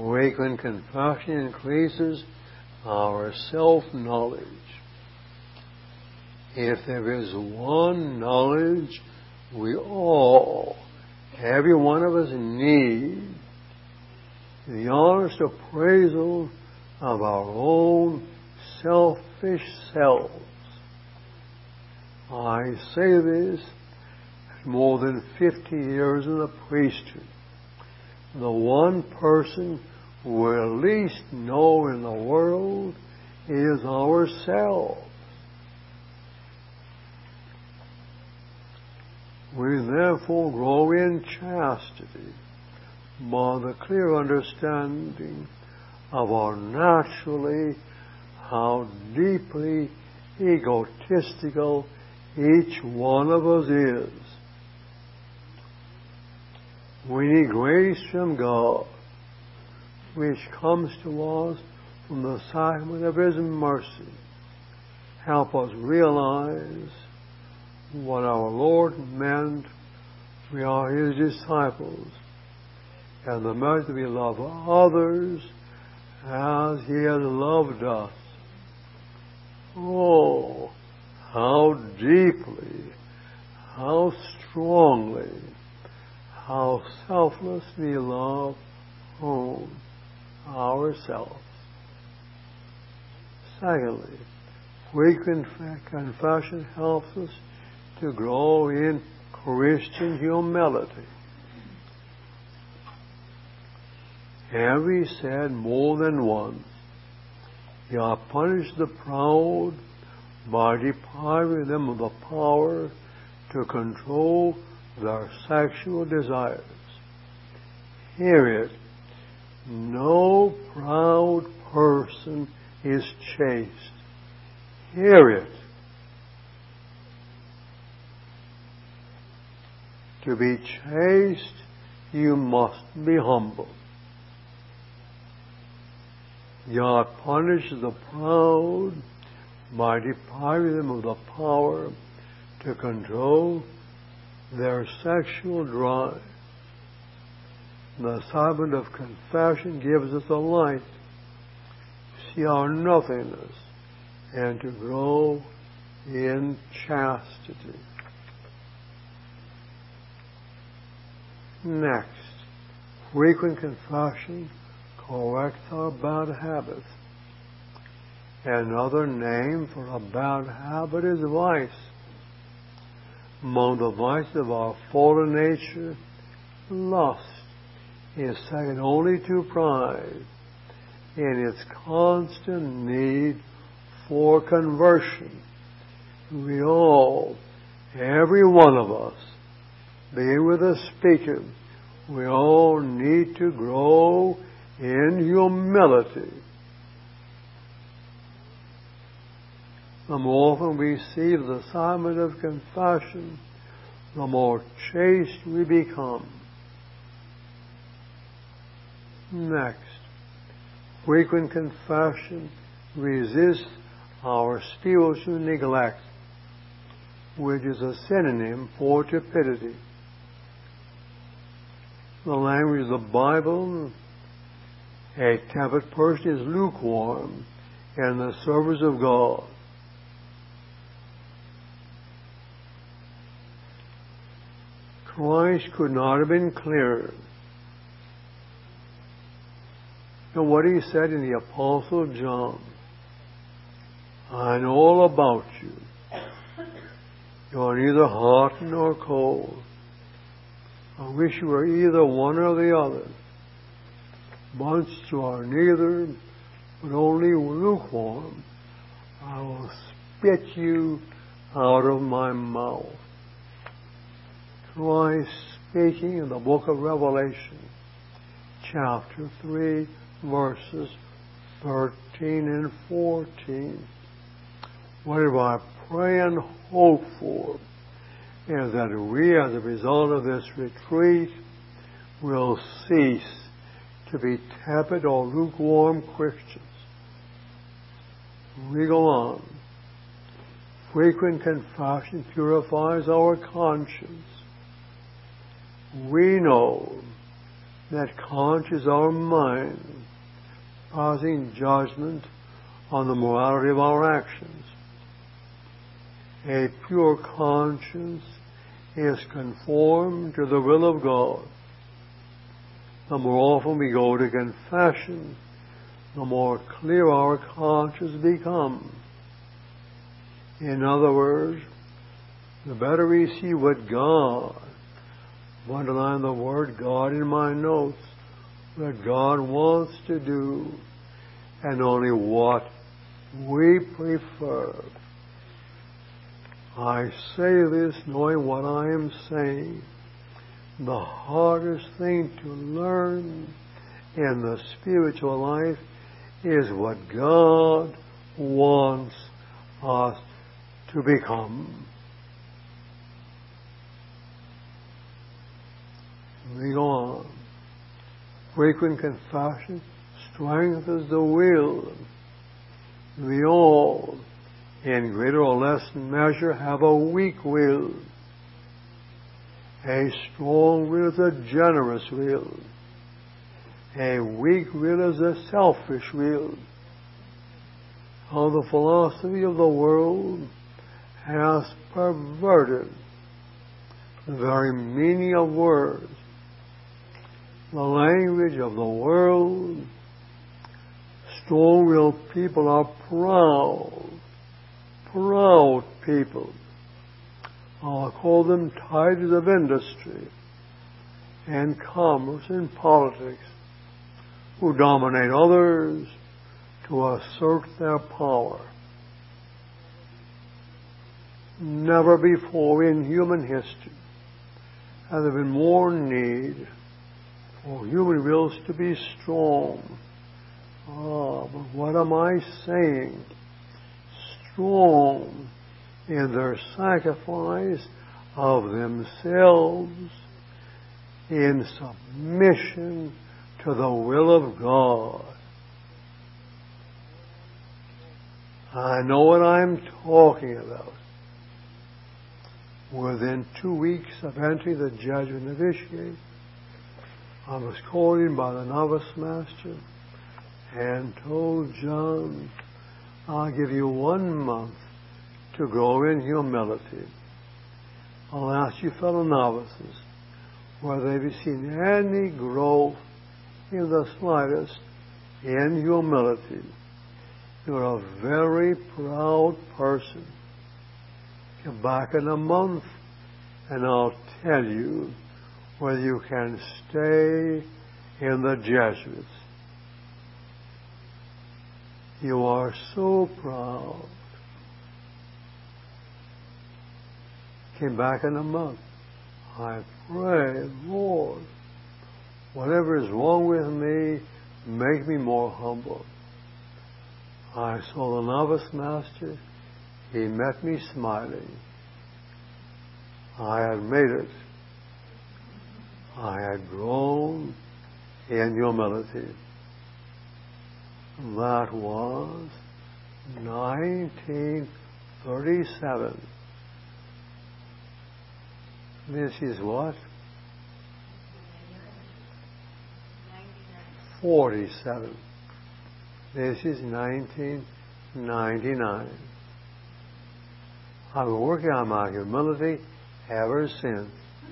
Frequent confession increases our self-knowledge. If there is one knowledge we all, every one of us, need, the honest appraisal of our own selfish selves. I say this more than 50 years in the priesthood. The one person we least know in the world is ourselves. We therefore grow in chastity by the clear understanding of our naturally, how deeply egotistical each one of us is. We need grace from God, which comes to us from the sacrament of His mercy. Help us realize what our Lord meant. We are His disciples, and the measure we love others as He has loved us. Oh, how deeply, how strongly, how selflessly love ourselves. Secondly, frequent confession helps us to grow in Christian humility. Have we said more than once, "You have punished the proud by depriving them of the power to control their sexual desires"? Hear it. No proud person is chaste. Hear it. To be chaste, you must be humble. God punishes the proud by depriving them of the power to control their sexual drive. The sacrament of confession gives us a light to see our nothingness and to grow in chastity. Next, frequent confession corrects our bad habits. Another name for a bad habit is vice. Among the vices of our fallen nature, lust is second only to pride in its constant need for conversion. We all, every one of us, being with the speaker, we all need to grow in humility. The more often we receive the sacrament of confession, the more chaste we become. Next, frequent confession resists our spiritual neglect, which is a synonym for tepidity. The language of the Bible, a tepid person is lukewarm in the service of God. Christ could not have been clearer. And what He said in the Apostle John, "I know all about you. You are neither hot nor cold. I wish you were either one or the other. Once you are neither, but only lukewarm, I will spit you out of my mouth." Christ speaking in the book of Revelation, chapter 3, verses 13 and 14. What I pray and hope for is that we, as a result of this retreat, will cease to be tepid or lukewarm Christians. We go on. Frequent confession purifies our conscience. We know That conscious our mind, passing judgment on the morality of our actions. A pure conscience is conformed to the will of God. The more often we go to confession, the more clear our conscience becomes. In other words, the better we see what God, underline the word God in my notes, what God wants to do, and only what we prefer. I say this knowing what I am saying. The hardest thing to learn in the spiritual life is what God wants us to become. We go on. Frequent confession strengthens the will. We all, in greater or less measure, have a weak will. A strong will is a generous will. A weak will is a selfish will. How the philosophy of the world has perverted the very meaning of words. The language of the world. Strong-willed people are proud people. I'll call them titans of industry and commerce and politics, who dominate others to assert their power. Never before in human history has there been more need for human wills to be strong. But what am I saying? Strong in their sacrifice of themselves in submission to the will of God. I know what I'm talking about. Within 2 weeks of entering the Jesuit novitiate, I was called in by the novice master and told John, I'll give you 1 month to grow in humility. I'll ask you fellow novices whether they've seen any growth in the slightest in humility. You're a very proud person. Come back in a month and I'll tell you whether you can stay in the Jesuits. You are so proud. Came back in a month. I pray, Lord, whatever is wrong with me, make me more humble. I saw the novice master. He met me smiling. I had made it. I had grown in humility. That was 1937. This is what? 47. This is 1999. I've been working on my humility ever since.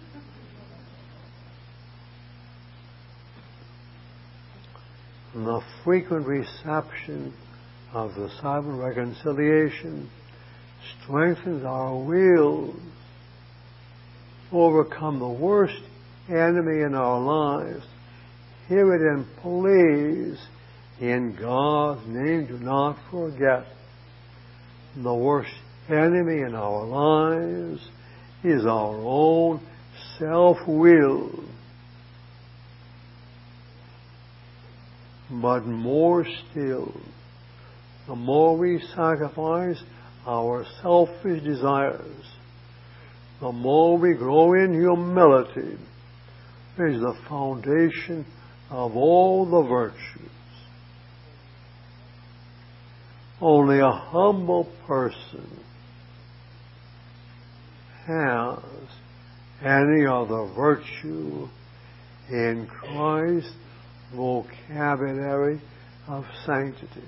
The frequent reception of the sacrament of reconciliation strengthens our will to overcome the worst enemy in our lives. Hear it and please, in God's name, do not forget. The worst enemy in our lives is our own self-will. But more still, the more we sacrifice our selfish desires, the more we grow in humility, is the foundation of all the virtues. Only a humble person has any other virtue in Christ's vocabulary of sanctity.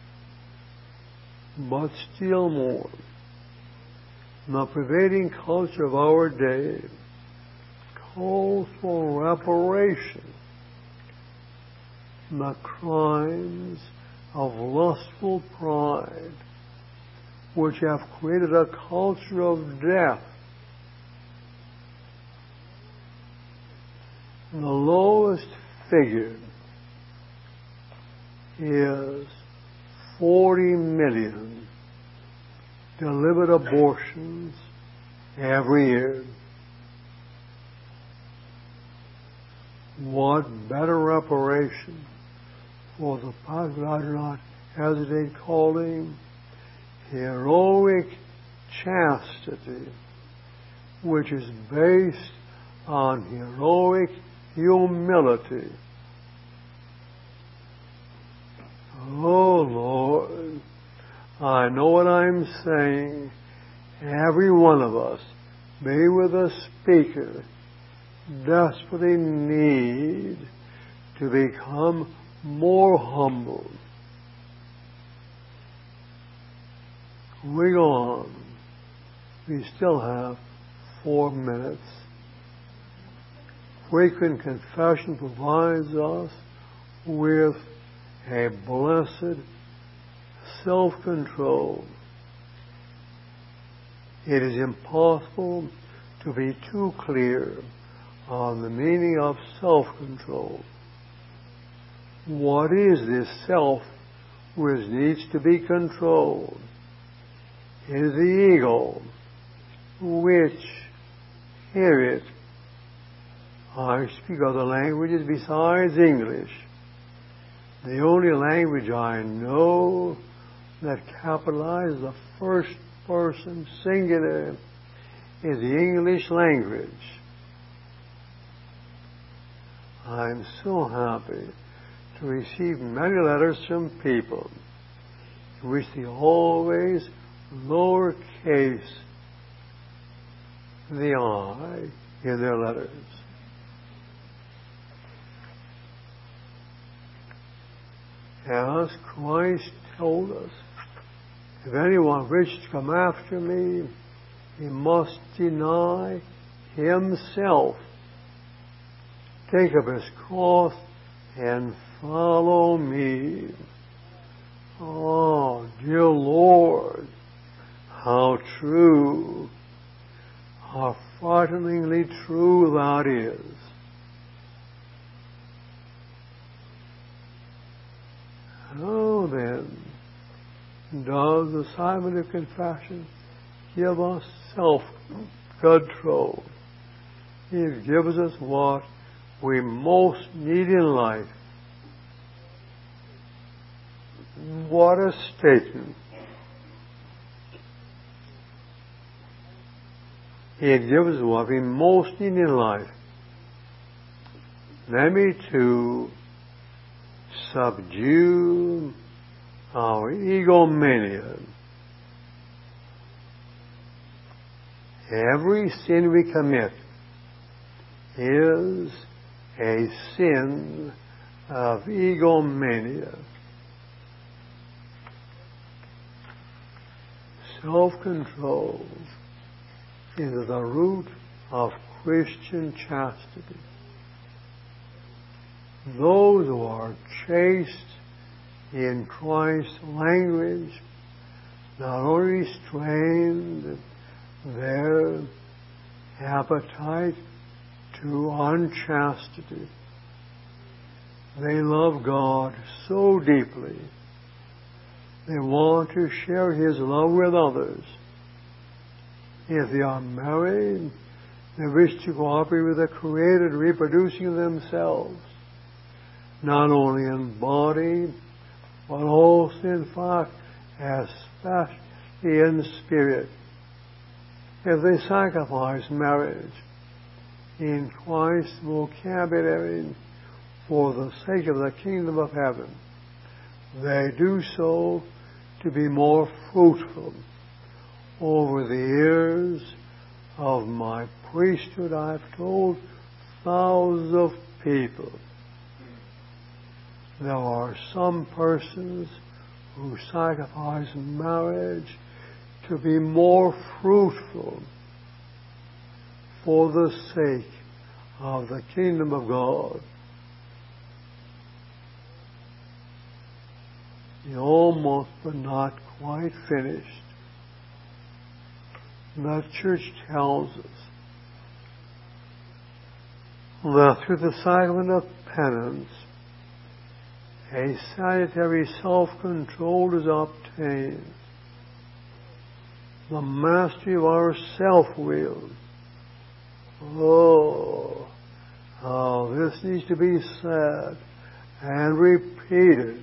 But still more, the prevailing culture of our day calls for reparation. The crimes of lustful pride, which have created a culture of death. The lowest figure is 40 million delivered abortions every year. What better reparation for the fact that I do not hesitate calling heroic chastity, which is based on heroic humility. Oh Lord, I know what I'm saying. Every one of us, be with a speaker, desperately need to become more humble. We go on. We still have 4 minutes. Frequent confession provides us with a blessed self-control. It is impossible to be too clear on the meaning of self-control. What is this self which needs to be controlled? It is the ego, which, hear it, I speak other languages besides English. The only language I know that capitalizes the first person singular is the English language. I'm so happy to receive many letters from people in which they always lowercase the I in their letters. As Christ told us, if anyone wishes to come after me, he must deny himself, take up his cross, and follow me. Oh, dear Lord, how true, how frighteningly true that is. How then does the sacrament of confession give us self-control? It gives us what we most need in life. What a statement. It gives us what we most need in life. Namely, to subdue our egomania. Every sin we commit is a sin of egomania. Self-control is the root of Christian chastity. Those who are chaste in Christ's language not only restrain their appetite to unchastity, they love God so deeply. They want to share His love with others. If they are married, they wish to cooperate with the Creator in reproducing themselves, not only in body, but also in fact, especially in spirit. If they sacrifice marriage in Christ's vocabulary for the sake of the kingdom of heaven, they do so to be more fruitful. Over the years of my priesthood, I've told thousands of people. There are some persons who sacrifice marriage to be more fruitful for the sake of the kingdom of God. You're almost but not quite finished. The church tells us that through the sacrament of penance, a salutary self-control is obtained. The mastery of our self-will. Oh, how this needs to be said and repeated,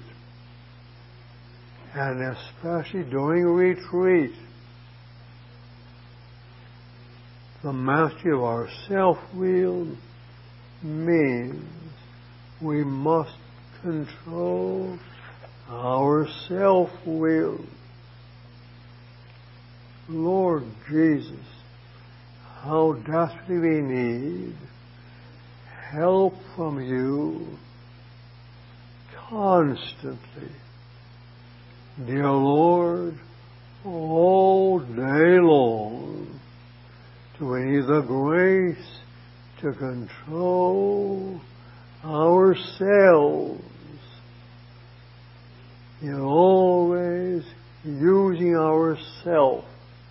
and especially during retreat. The mastery of our self-will means we must control our self-will. Lord Jesus, how desperately we need help from you constantly. Dear Lord, all day long, we need the grace to control ourselves. You're always using ourself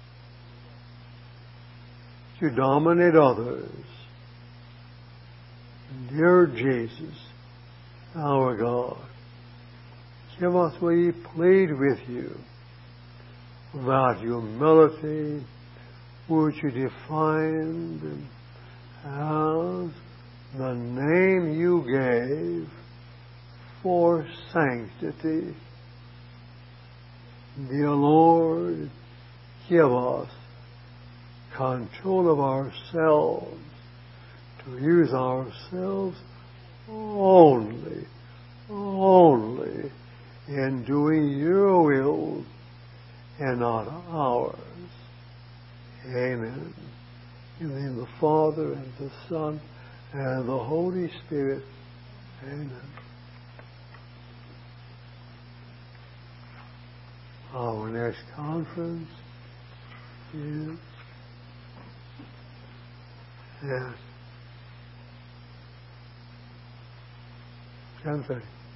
to dominate others. Dear Jesus, our God, give us, we plead with you, that humility which you defined as the name you gave for sanctity. Dear Lord, give us control of ourselves, to use ourselves only in doing your will and not ours. Amen. In the name of the Father, and the Son, and the Holy Spirit. Amen. Our next conference is at 10:30.